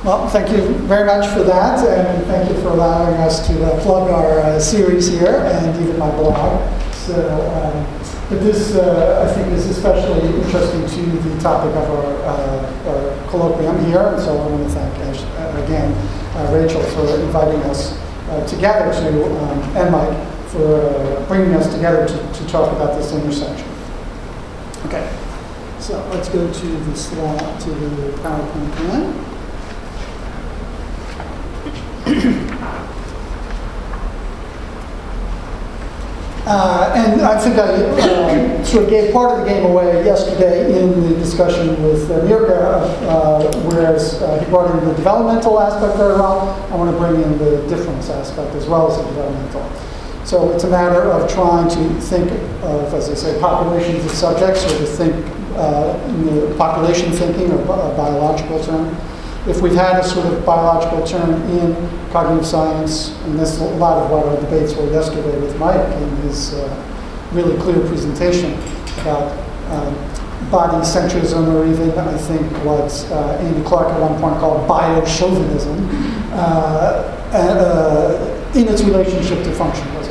Well, thank you very much for that, and thank you for allowing us to plug our series here and even my blog. So, but this, I think, is especially interesting to the topic of our colloquium here, and so I want to thank, again, Rachel for inviting us together and Mike for bringing us together to talk about this intersection. Okay, so let's go to the slide, to the PowerPoint plan. And I think I sort of gave part of the game away yesterday in the discussion with Mirka, whereas he brought in the developmental aspect very well. I want to bring in the difference aspect as well as the developmental. So it's a matter of trying to think of, as I say, populations of subjects, or to think in the population thinking, or a biological term. If we've had a sort of biological term in cognitive science, and that's a lot of what our debates were yesterday with Mike in his really clear presentation about body centrism, or even, I think, what Andy Clark at one point called bio-chauvinism, in its relationship to functionalism.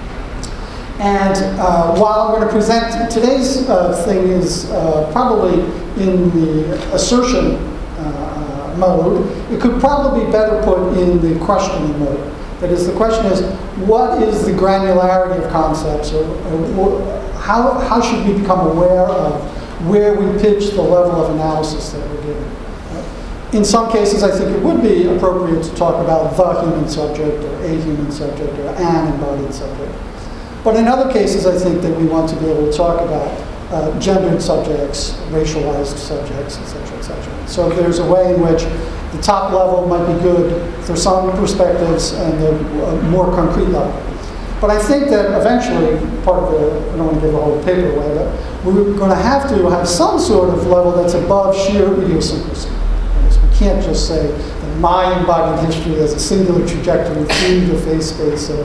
And while I'm going to present, today's thing is probably in the assertion mode, it could probably be better put in the questioning mode. That is, the question is, what is the granularity of concepts, or how should we become aware of where we pitch the level of analysis that we're giving? Right? In some cases, I think it would be appropriate to talk about the human subject, or a human subject, or an embodied subject. But in other cases, I think that we want to be able to talk about gendered subjects, racialized subjects, et cetera, et cetera. So there's a way in which the top level might be good for some perspectives and the more concrete level. But I think that eventually, part of the, I don't want to give the whole paper away, but we're going to have some sort of level that's above sheer idiosyncrasy. We can't just say that my embodied history has a singular trajectory through the phase space of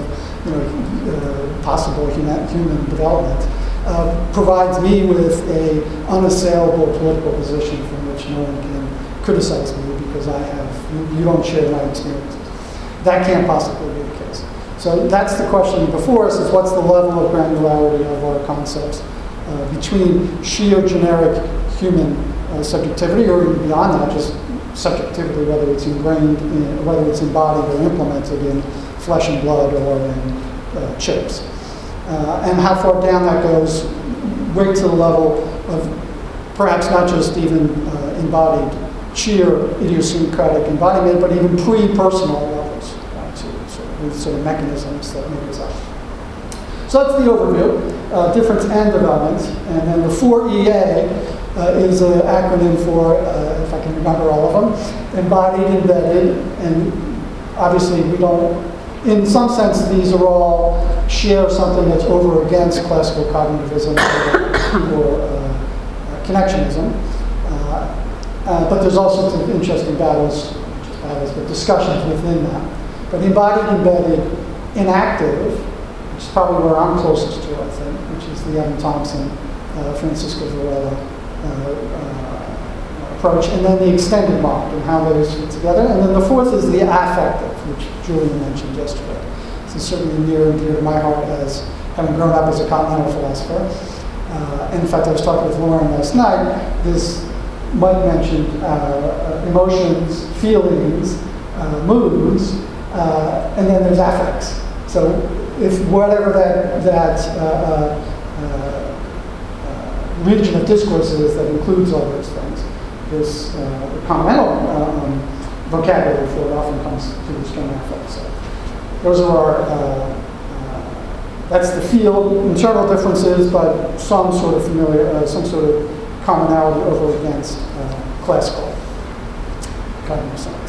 possible human development. Provides me with a unassailable political position from which no one can criticize me because you don't share my experiences. That can't possibly be the case. So that's the question before us, is what's the level of granularity of our concepts between sheer generic human subjectivity, or even beyond that, just subjectivity, whether it's ingrained, whether it's embodied or implemented in flesh and blood or in chips. And how far down that goes, right to the level of perhaps not just even embodied, sheer idiosyncratic embodiment, but even pre-personal levels, with sort of mechanisms that make us up. So that's the overview, difference and development. And then the 4EA is an acronym for, if I can remember all of them, embodied, embedded, and obviously we don't, in some sense, these are all share something that's over against classical cognitivism or connectionism. But there's all sorts of interesting but discussions within that. But embodied, embedded, inactive, which is probably where I'm closest to, I think, which is the Evan Thompson, Francisco Varela approach, and then the extended model and how those fit together. And then the fourth is the affective, which Julian mentioned yesterday. This is certainly near and dear to my heart as having grown up as a continental philosopher. And in fact, I was talking with Lauren last night. Mike mentioned emotions, feelings, moods, and then there's affects. So if whatever that region of discourse is that includes all those things, this continental vocabulary for it often comes to this term affect. So those are our, that's the field, internal differences, but some sort of some sort of commonality over against classical cognitive science.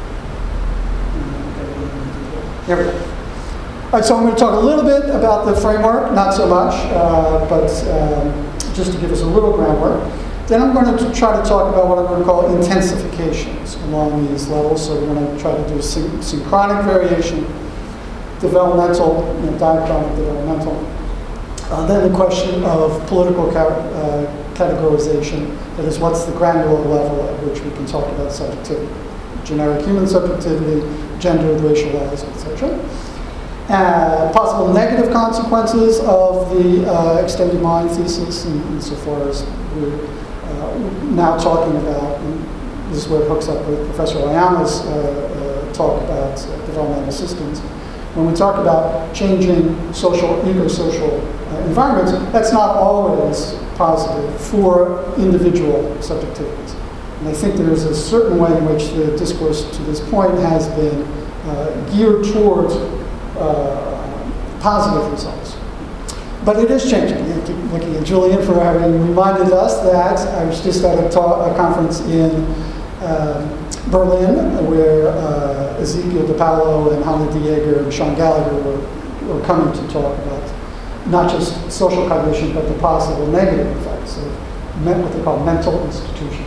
There we go. All right, so I'm going to talk a little bit about the framework, not so much, but just to give us a little groundwork. Then I'm going to try to talk about what I'm going to call intensifications along these levels. So we're going to try to do synchronic variation, developmental, diachronic developmental. Then the question of political categorization, that is, what's the granular level at which we can talk about subjectivity. generic human subjectivity, gendered, racialized, etc. Possible negative consequences of the extended mind thesis, insofar as we're now talking about, and this is where it hooks up with Professor Oyama's talk about developmental systems. When we talk about changing eco-social environments, that's not always positive for individual subjectivities. And I think there's a certain way in which the discourse to this point has been geared towards positive results. But it is changing. I keep looking at Julian for having reminded us that I was just at a conference in Berlin where Ezekiel DePaulo and Hannah Dieger and Sean Gallagher were coming to talk about not just social cognition, but the possible negative effects of what they call mental institutions.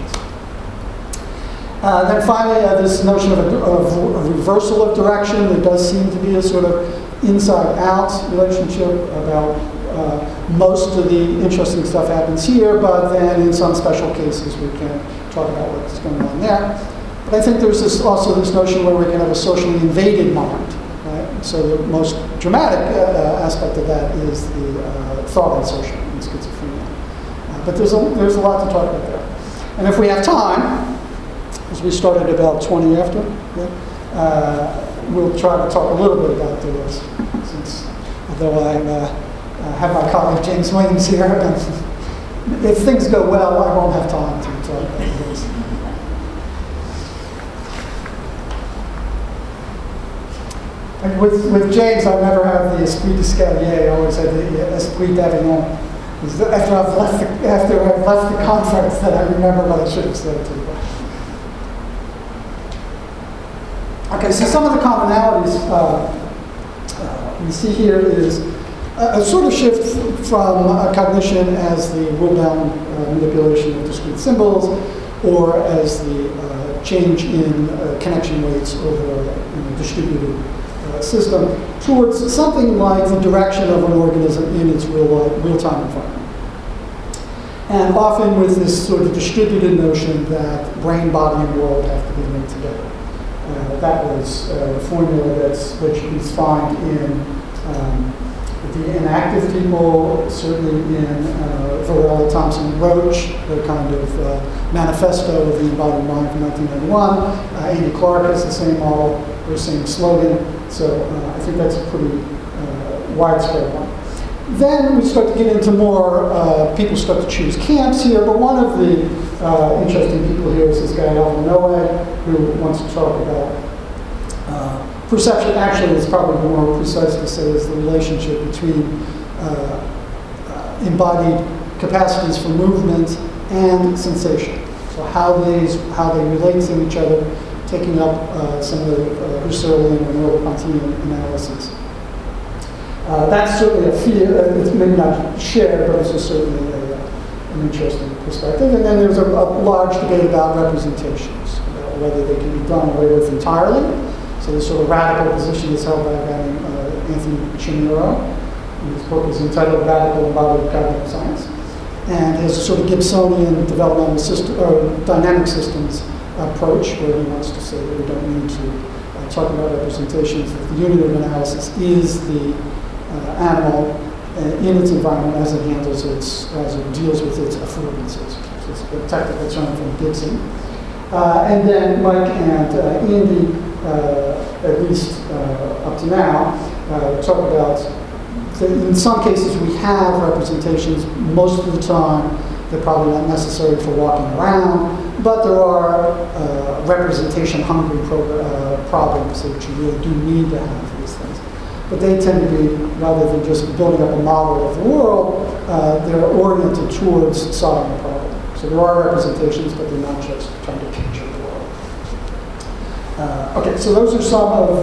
Then finally, this notion of a reversal of direction. There does seem to be a sort of inside-out relationship about most of the interesting stuff happens here, but then in some special cases we can talk about what's going on there. But I think there's also this notion where we can have a socially invaded mind. Right? So the most dramatic aspect of that is the thought insertion in schizophrenia. But there's a lot to talk about there. And if we have time, as we started about 20 after, we'll try to talk a little bit about those, since although I have my colleague James Williams here, and if things go well, I won't have time to talk about those. And with James, I never have the esprit d'escalier. I always have the esprit d'Avignon. After I've left the conference, that I remember what I should have said to you. Okay, so some of the commonalities we see here is a sort of shift from cognition as the rule-bound manipulation of discrete symbols, or as the change in connection weights over a distributed system, towards something like the direction of an organism in its real-time environment. And often with this sort of distributed notion that brain, body, and world have to be linked together. That was the formula which you find in the inactive people, certainly in Varela, Thompson, Roach, the kind of manifesto of the embodied mind from 1991. Andy Clark has the same model, or same slogan. So I think that's a pretty widespread one. Then we start to get into more, people start to choose camps here, but one of the interesting people here is this guy, Alvin Noe, who wants to talk about perception. Actually, it's probably more precise to say is the relationship between embodied capacities for movement and sensation. So how they relate to each other, taking up some of the Husserlian and Merleau-Pontian analysis. That's certainly a field, it's maybe not shared, but it's certainly an interesting perspective. And then there's a large debate about representations, about whether they can be done away with entirely. So this sort of radical position is held by a guy named Anthony Chimero. His book is entitled Radical Embodied Cognitive Science. And he has a sort of Gibsonian developmental system, or dynamic systems approach, where he wants to say that we don't need to talk about representations, that the unit of analysis is the animal in its environment as it handles as it deals with its affordances. So it's a technical term from Gibson. And then Mike and Andy, at least up to now, talk about that in some cases we have representations. Most of the time, they're probably not necessary for walking around, but there are representation-hungry problems that you really do need to have these things. But they tend to be, rather than just building up a model of the world, they're oriented towards solving a problem. So there are representations, but they're not just trying to picture the world. Okay, so those are some of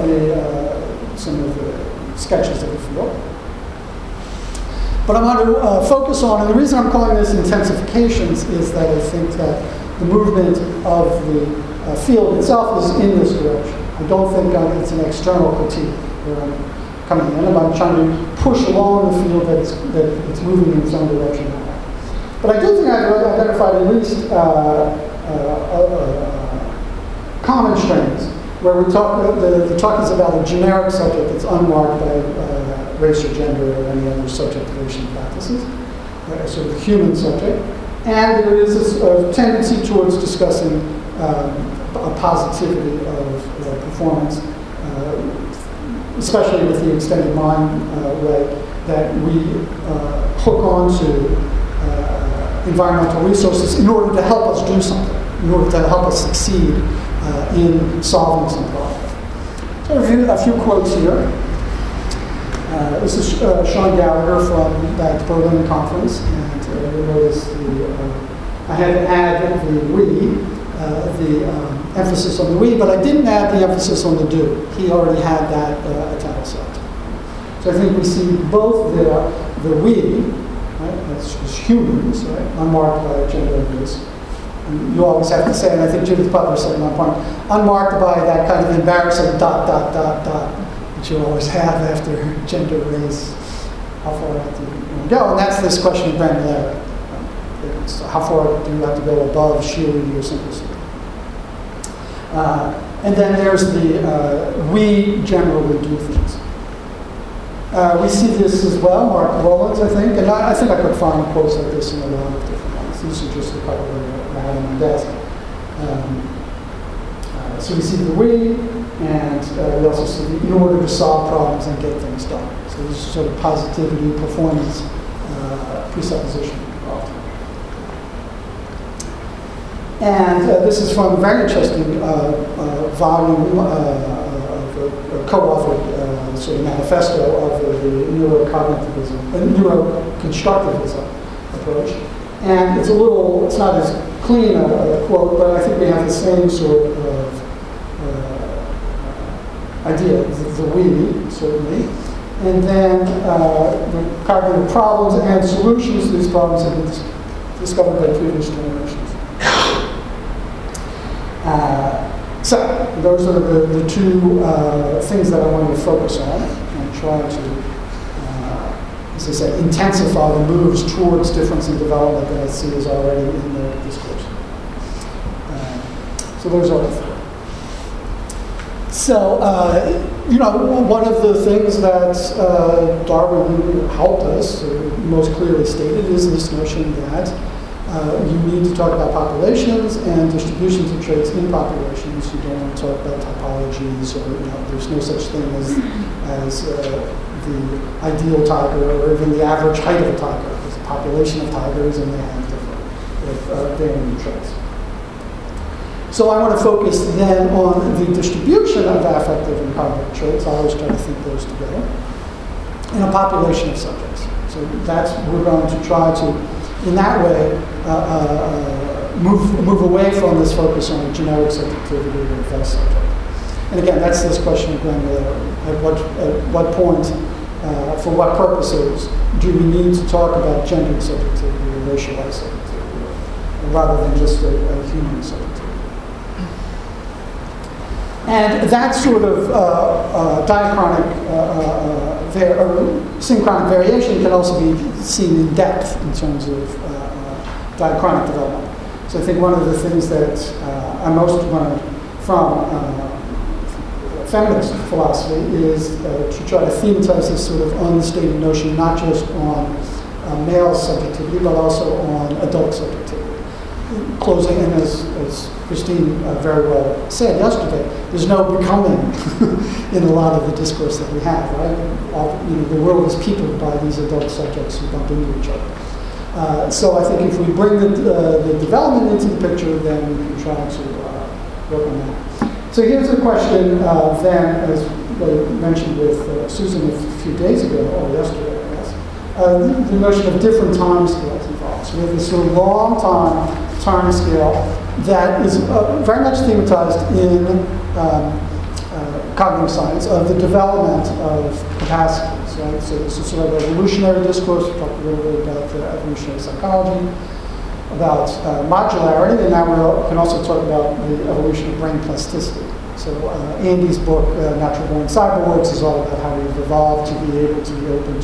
the sketches of the field. But I want to focus on, and the reason I'm calling this intensifications is that I think that the movement of the field itself is in this direction. I don't think it's an external critique where I'm coming in, and I'm trying to push along the field that it's moving in some direction. But I do think I've identified at least common strains, where we talk, the talk is about a generic subject that's unmarked by race or gender or any other subjectivation practices, a sort of human subject. And there is a tendency towards discussing a positivity of performance, especially with the extended mind way, that we hook onto environmental resources in order to help us do something, in order to help us succeed in solving some problem. So a few quotes here. This is Sean Gallagher from that Berlin conference, and you'll notice I had to add the we, the emphasis on the we, but I didn't add the emphasis on the do. He already had that italicized. So I think we see both the we, right, that's just humans, right, unmarked by gender and race. And you always have to say, and I think Judith Butler said at one point, unmarked by that kind of embarrassing ... that you always have after gender, race, how far out do you go? And that's this question of granularity. So how far do you have to go above sheer idiosyncrasy? And then there's the we generally do things. We see this as well, Mark Rowlands, I think, and I think I could find quotes like this in a lot of different ones. These are just a couple that I have on my desk. So we see the we, and we also see the in order to solve problems and get things done. So this is sort of positivity, performance, presupposition involved. And this is from a very interesting volume of a co-authored sort of manifesto of the neurocognitivism, neuroconstructivism approach. And it's not as clean a quote, but I think we have the same sort of idea, the we, certainly. And then the cognitive problems and solutions to these problems have been discovered by previous generations. So those are the two things that I wanted to focus on and try to, as I said, intensify the moves towards difference in development that I see is already in the discourse. So those are the three. So, one of the things that Darwin helped us, most clearly stated, is this notion that you need to talk about populations and distributions of traits in populations. You don't want to talk about typologies, or there's no such thing as the ideal tiger or even the average height of a tiger. There's a population of tigers and they have different varying traits. So I want to focus then on the distribution of affective and cognitive traits. I always try to think those together in a population of subjects. So we're going to try to, in that way, move away from this focus on generic subjectivity or false subject. And again, that's this question of granularity. At what point, for what purposes, do we need to talk about gendered subjectivity or racialized subjectivity, rather than just a human subjectivity? And that sort of diachronic synchronic variation can also be seen in depth in terms of diachronic development. So I think one of the things that I most learned from feminist philosophy is to try to thematize this sort of unstated notion, not just on male subjectivity, but also on adult subjectivity. Closing, and as Christine very well said yesterday, there's no becoming in a lot of the discourse that we have, right? The world is peopled by these adult subjects who bump into each other. So I think if we bring the development into the picture, then we can try to work on that. So here's a question then, as I mentioned with Susan a few days ago, or yesterday, I guess, the notion of different time scales involved. So we have this sort of long time scale that is very much thematized in cognitive science of the development of capacities, right? So this is sort of evolutionary discourse. We talked a little bit about evolutionary psychology, about modularity, and now we can also talk about the evolution of brain plasticity. So Andy's book, Natural Born Cyberworks, is all about how we've evolved to be able to be open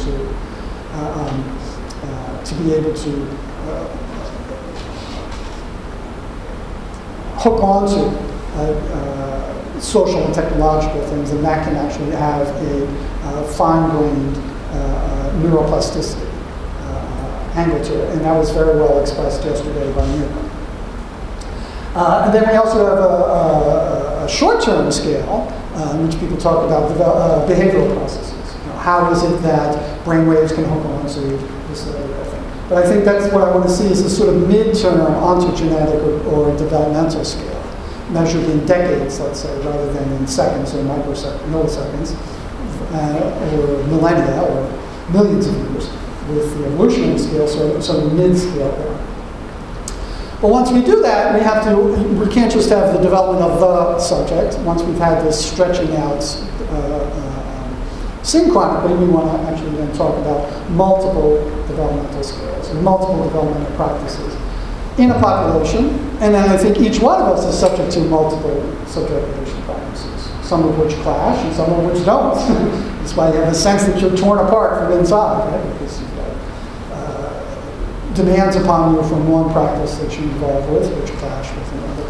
to hook onto social and technological things, and that can actually have a fine-grained neuroplasticity angle to it, and that was very well expressed yesterday by Mirko. And then we also have a short-term scale in which people talk about behavioral processes. How is it that brain waves can hook on to this other thing? But I think that's what I want to see is a sort of midterm ontogenetic or developmental scale, measured in decades, let's say, rather than in seconds or milliseconds, or millennia or millions of years, with the evolutionary scale, so mid-scale there. But once we do that, we can't just have the development of the subject. Once we've had this stretching out synchronically, we want to actually then talk about multiple developmental scales and multiple developmental practices in a population. And then I think each one of us is subject to multiple subject-relation practices, some of which clash and some of which don't. That's why you have a sense that you're torn apart from inside, right? Because you've got demands upon you from one practice that you involve with, which clash with another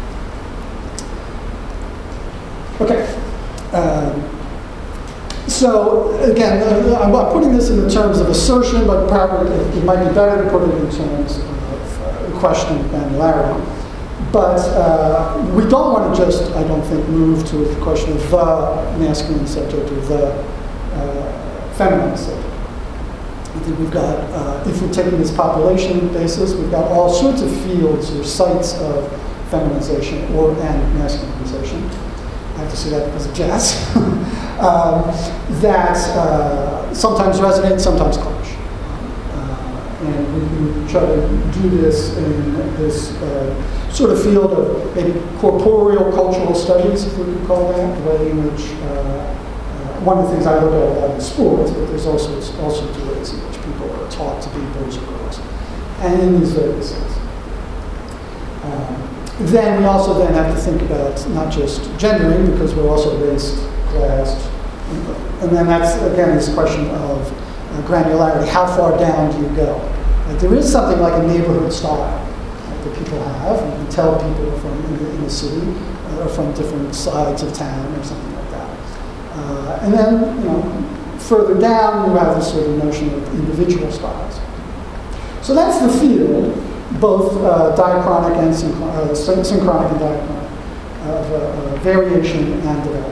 practice. Okay. So again, I'm putting this in the terms of assertion, but probably it might be better to put it in terms of question of granularity. But we don't want to just, I don't think, move to the question of the masculine subject or the feminine subject. I think we've got, if we're taking this population basis, we've got all sorts of fields or sites of feminization and masculinization. I have to say that because of jazz. That sometimes resonate, sometimes clash. And we try to do this in this sort of field of maybe corporeal cultural studies, if we could call that, the way in which one of the things I look at a lot in sports, but there's also two ways in which people are taught to be boys or girls, and in these various things. Then we also then have to think about not just gendering, because we're also race, class, and then that's, again, this question of granularity. How far down do you go? Like, there is something like a neighborhood style that people have. You can tell people from in the city or from different sides of town or something like that. And then, further down, you have this sort of notion of individual styles. So that's the field, both diachronic and synchronic and diachronic, of variation and development.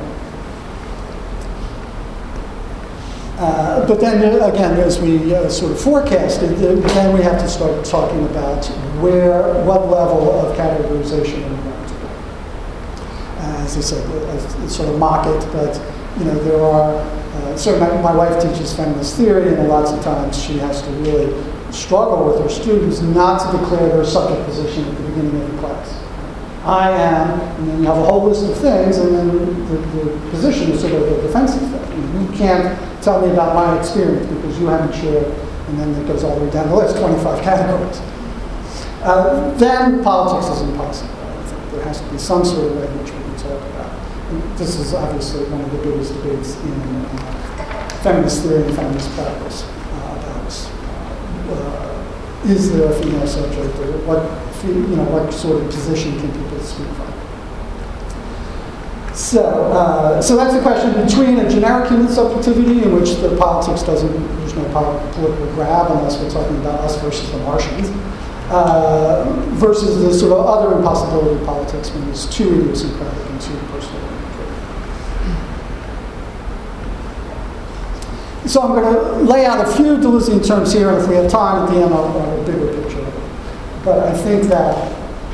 But then, again, as we sort of forecasted, then we have to start talking about what level of categorization are we going to do. As I said, I sort of mock it, but there are. So my wife teaches feminist theory, and lots of times she has to really struggle with her students not to declare their subject position at the beginning of the class. I am, and then you have a whole list of things, and then the position is sort of a defensive thing. You can't tell me about my experience because you haven't shared, and then it goes all the way down the list, 25 categories. Then politics is impossible. I think there has to be some sort of way in which we can talk about. And this is obviously one of the biggest debates in feminist theory and feminist practice about is there a female subject, or what sort of position can people speak from? So that's a question between a generic human subjectivity in which the politics there's no political grab unless we're talking about us versus the Martians, versus the sort of other impossibility of politics when it's too idiosyncratic and too personal. So I'm going to lay out a few Deleuzian terms here, and if we have time at the end, I'll have a bigger picture of it. But I think that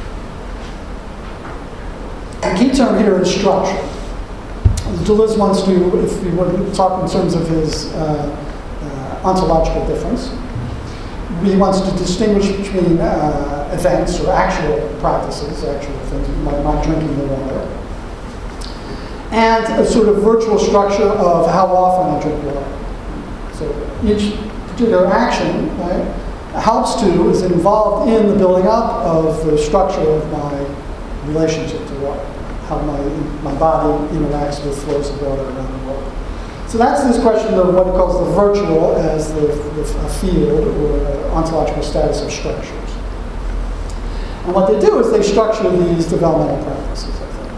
the key term here is structure. Deleuze wants to, if we want to talk in terms of his ontological difference, he wants to distinguish between events or actual practices, actual things, like not drinking the water, and a sort of virtual structure of how often I drink water. So each particular action, right, helps to, is involved in the building up of the structure of my relationship to water, how my body interacts with flows of water around the world. So that's this question of what he calls the virtual as a field or ontological status of structures. And what they do is they structure these developmental practices, I think.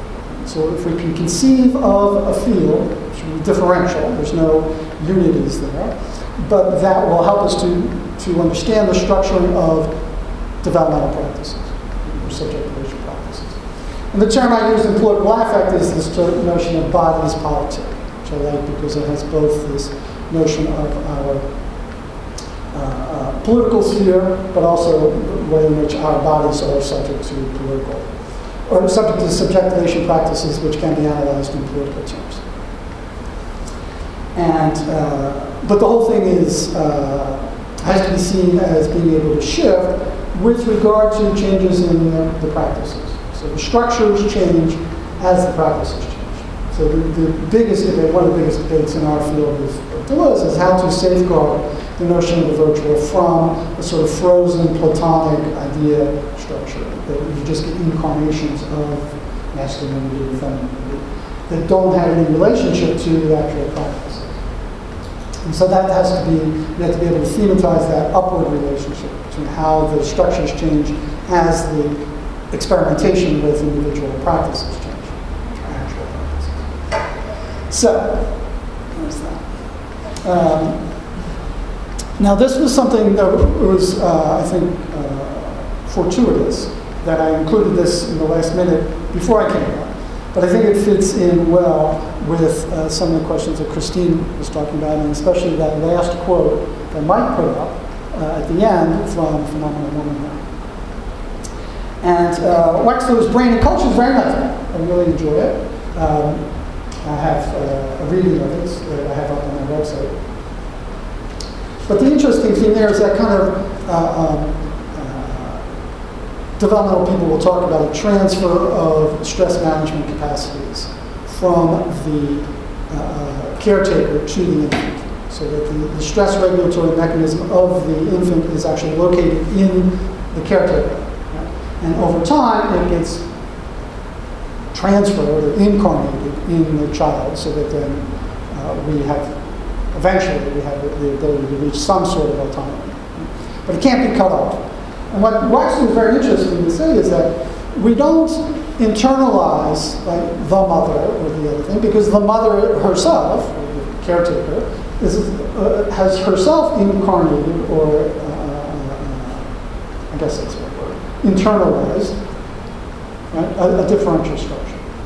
So if we can conceive of a field, which will be differential, there's no unities there, but that will help us to understand the structuring of developmental practices, or subject-relation practices. And the term I use in political affect is this notion of bodies politic, which I like because it has both this notion of our political sphere, but also the way in which our bodies are subject to political, or subject to subjectivation practices which can be analyzed in political terms. And, but the whole thing is, has to be seen as being able to shift with regard to changes in the practices. So the structures change as the practices change. So the biggest debate, one of the biggest debates in our field of Deleuze is how to safeguard the notion of the virtual from a sort of frozen Platonic idea structure, that you just get incarnations of masculinity and femininity that don't have any relationship to the actual practice. And so that has to be, you have to be able to thematize that upward relationship between how the structures change as the experimentation with individual practices change, actual practices. So, there's that. Now this was something that was, I think, fortuitous, that I included this in the last minute before I came up. But I think it fits in well with some of the questions that Christine was talking about, and especially that last quote that Mike put up at the end from Phenomenal Woman. And Wexler's Brain and Culture is very nice. I really enjoy it. I have a reading of it that I have up on my website. But the interesting thing there is that kind of developmental people will talk about a transfer of stress management capacities from the caretaker to the infant, so that the stress regulatory mechanism of the infant is actually located in the caretaker. Right? And over time, it gets transferred or incarnated in the child, so that then eventually we have the ability to reach some sort of autonomy. But it can't be cut off. And what Wexler is very interesting to say is that we don't internalize like the mother or the other thing, because the mother herself, or the caretaker, has herself incarnated, or I guess that's what word, internalized, right, a differential structure.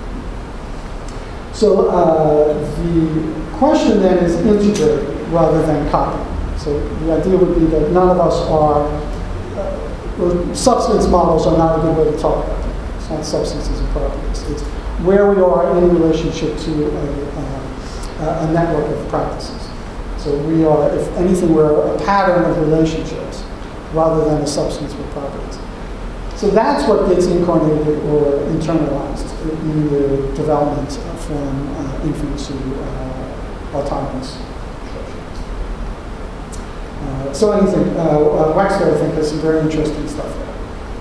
So the question then is integrating rather than copying. So the idea would be that none of us are, substance models are not a good way to talk about them. It's not substances and properties. It's where we are in relationship to a network of practices. So we are, if anything, we're a pattern of relationships rather than a substance with properties. So that's what gets incarnated or internalized in the development from infant to autonomous structures. So anything, Wexler, I think, has some very interesting stuff there.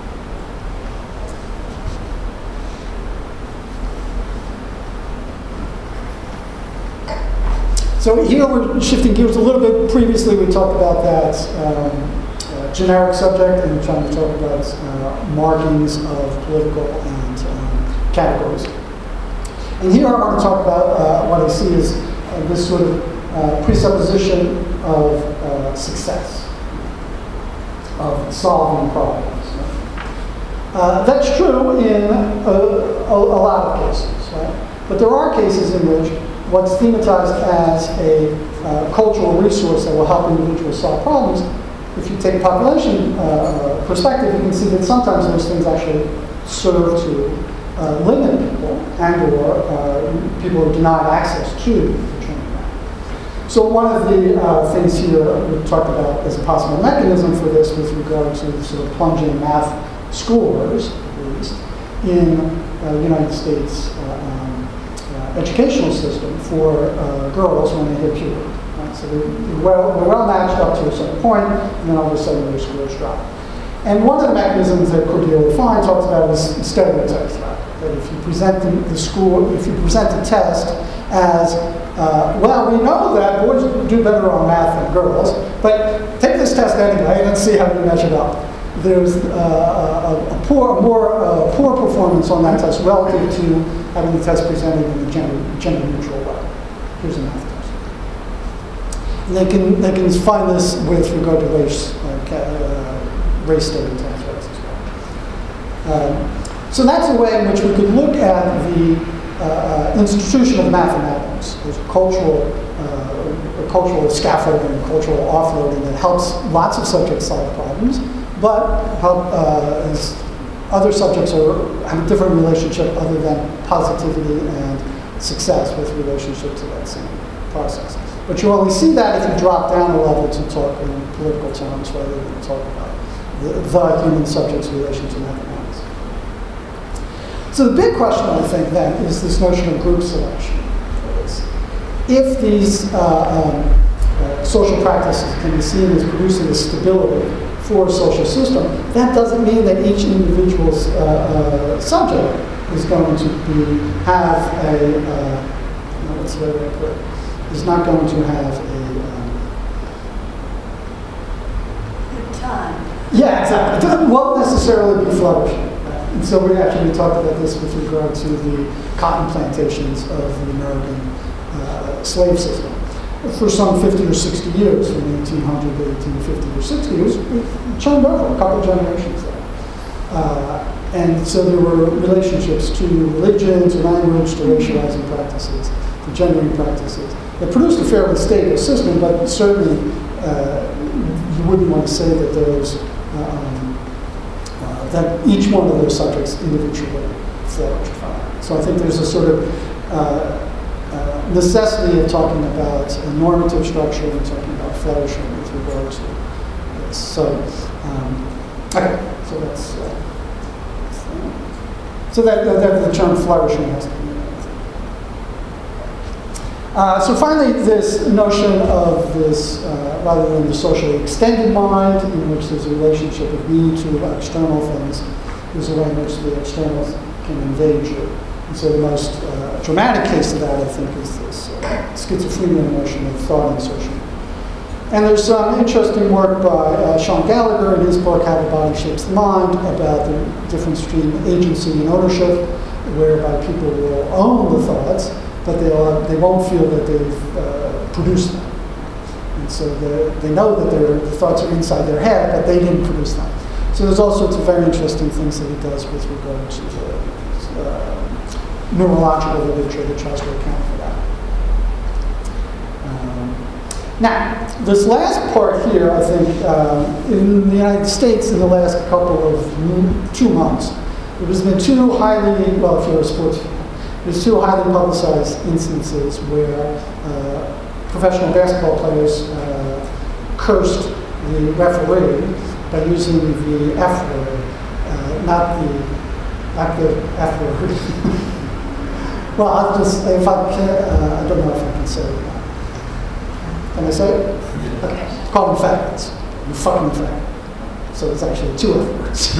So here we're shifting gears a little bit. Previously we talked about that generic subject, and trying to talk about markings of political and categories. And here I want to talk about what I see as this sort of presupposition of success, of solving problems. That's true in a lot of cases, right? But there are cases in which what's thematized as a cultural resource that will help individuals solve problems, if you take a population perspective, you can see that sometimes those things actually serve to limit people and or people are denied access to the training ground. So one of the things here we talked about as a possible mechanism for this with regard to the sort of plunging math scores, at least, in the United States educational system for girls when they hit puberty. Right? So they're well matched up to a certain point, and then all of a sudden their scores drop. And one of the mechanisms that Cordelia Fine talks about is stereotypes. That if you present if you present the test as, well, we know that boys do better on math than girls, but take this test anyway and see how you measure up. there's a poor performance on that test relative to having the test presented in a gender neutral way. Here's a math test. And they can find this with regard to race stereotypes as well. So that's a way in which we could look at the institution of mathematics as cultural scaffolding, cultural offloading that helps lots of subjects solve problems, but as other subjects have a different relationship other than positivity and success with relationship to that same process. But you only see that if you drop down a level to talk in political terms rather than talk about the human subject's relation to mathematics. So the big question, I think, then, is this notion of group selection. If these social practices can be seen as producing a stability for a social system, that doesn't mean that each individual's subject is going to have what's the right way to put it? Is not going to have a good time. Yeah, exactly. It won't necessarily be flourishing. And so we actually talked about this with regard to the cotton plantations of the American slave system. For some 50 or 60 years, from 1800 to 1850 or 60 years, it turned over a couple generations there. And so there were relationships to religion, to language, to racializing practices, to gendering practices that produced a fairly stable system, but certainly you wouldn't want to say that those that each one of those subjects individually flourished from it. So I think there's a sort of necessity of talking about a normative structure and talking about flourishing with regard to this. So, okay, so that's so that the term flourishing has to be. So finally, this notion of this, rather than the socially extended mind, in which there's a relationship of me to external things, there's a way in which the external can invade you. And so the most dramatic case of that, I think, is this schizophrenia notion of thought insertion. And there's some interesting work by Sean Gallagher in his book, How the Body Shapes the Mind, about the difference between agency and ownership, whereby people will own the thoughts, but they won't feel that they've produced them. And so they know that the thoughts are inside their head, but they didn't produce them. So there's all sorts of very interesting things that he does with regard to the neurological literature that tries to account for that. Now, this last part here, I think, in the United States in the last couple of 2 months, there's been two highly, well, if you're a sports fan, there's two highly publicized instances where professional basketball players cursed the referee by using the F word, not the F word. Well, I'll just, if I can, I don't know if I can say it. Can I say it? Okay. Call them faggots. You fucking faggot. So it's actually two F words.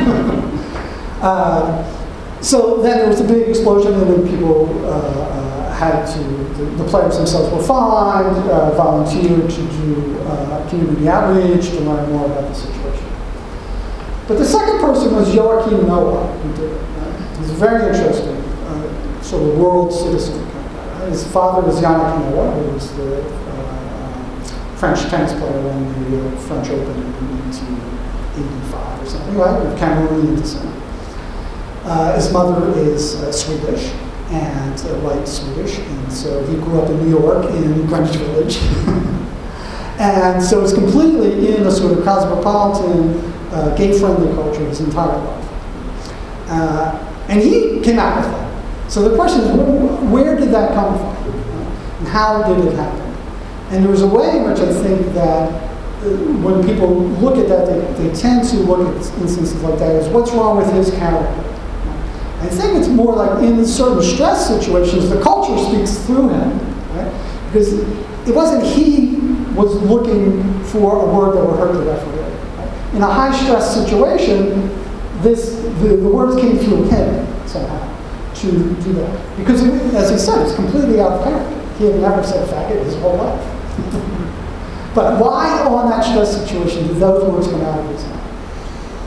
So then there was a big explosion, and then people had to, the players themselves were fined, volunteered to do community outreach to learn more about the situation. But the second person was Joachim Noah, who did it. He's very interesting, sort of world citizen kind of guy. His father was Yannick Noah, who was the French tennis player in the French Open in 1985 or something, right? With Cameroonian descent. His mother is Swedish, and white Swedish, and so he grew up in New York in Greenwich Village. And so it's completely in a sort of cosmopolitan, gay-friendly culture his entire life. And he came out with that. So the question is, where did that come from? And how did it happen? And there was a way in which I think that when people look at that, they tend to look at instances like that as what's wrong with his character. I think it's more like in certain stress situations, the culture speaks through him, right? Because it wasn't he was looking for a word that would hurt the referee. Right? In a high-stress situation, the words came through him somehow to do that. Because, as he said, it's completely out of character. He had never said faggot his whole life. But why on that stress situation did those words come out of his mouth?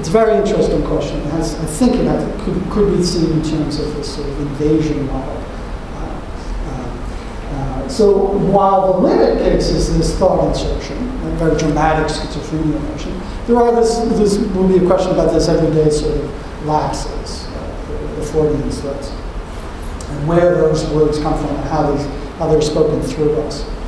It's a very interesting question. I think it could be seen in terms of this sort of invasion model. So while the limit case is this thought insertion, a very dramatic schizophrenia notion, this will be a question about this everyday sort of lapses, the Freudian slips, and where those words come from and how they're spoken through us.